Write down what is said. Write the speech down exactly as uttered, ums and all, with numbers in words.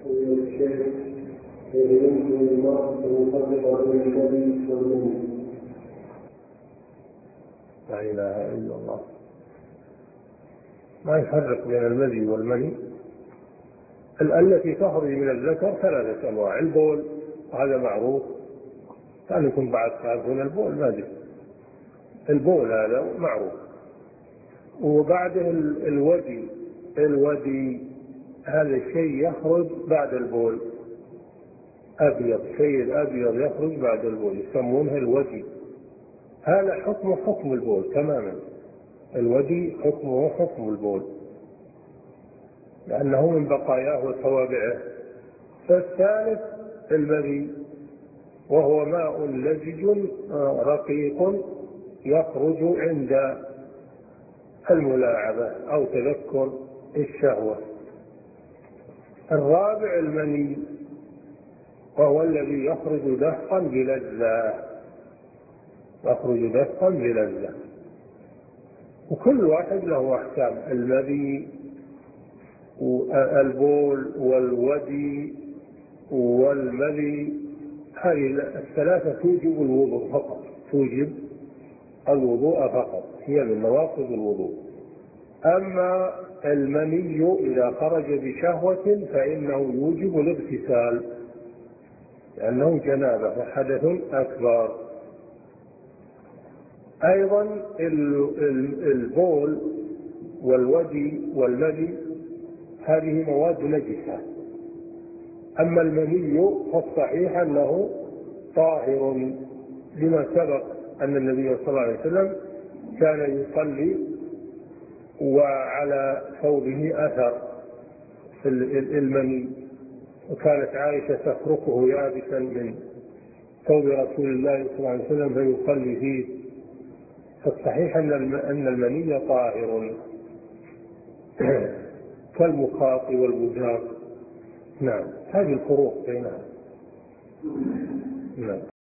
لا إله إلا الله. ما يفرق بين المذي والمني. التي تخرج من الذكر ثلاثة أنواع: البول هذا معروف، كان يكون بعد تعرفون البول ما أدري، البول هذا معروف. وبعده الودي، الودي هذا الشيء يخرج بعد البول، أبيض، شيء الأبيض يخرج بعد البول يسمونه الودي. هذا حكمه حكم البول تماما، الودي حكمه حكم البول لأنه من بقاياه وتوابعه. فالثالث المذي، وهو ماء لزج رقيق يخرج عند الملاعبة أو تذكر الشهوة. الرابع المني، وهو الذي يخرج دفقا بلذة، يخرج دفقا بلذة. وكل واحد له أحكام: المذي والبول والودي والمذي، هذه الثلاثة توجب الوضوء فقط، توجب الوضوء فقط، هي من نواقض الوضوء. أما المني إذا خرج بشهوة فإنه يوجب الاغتسال لأنه جنابة وحدث أكبر. أيضا البول والودي والمذي هذه مواد نجسة. أما المني فالصحيح أنه طاهر، لما سبق أن النبي صلى الله عليه وسلم كان يصلي وعلى ثوبه أثر المني، وكانت عائشة تفركه يابسا من ثوب رسول الله صلى الله عليه وسلم فيصلي فيه. فالصحيح أن المني طاهر كالمخاط والبزاق. نعم، هذه الفروق بينها. نعم.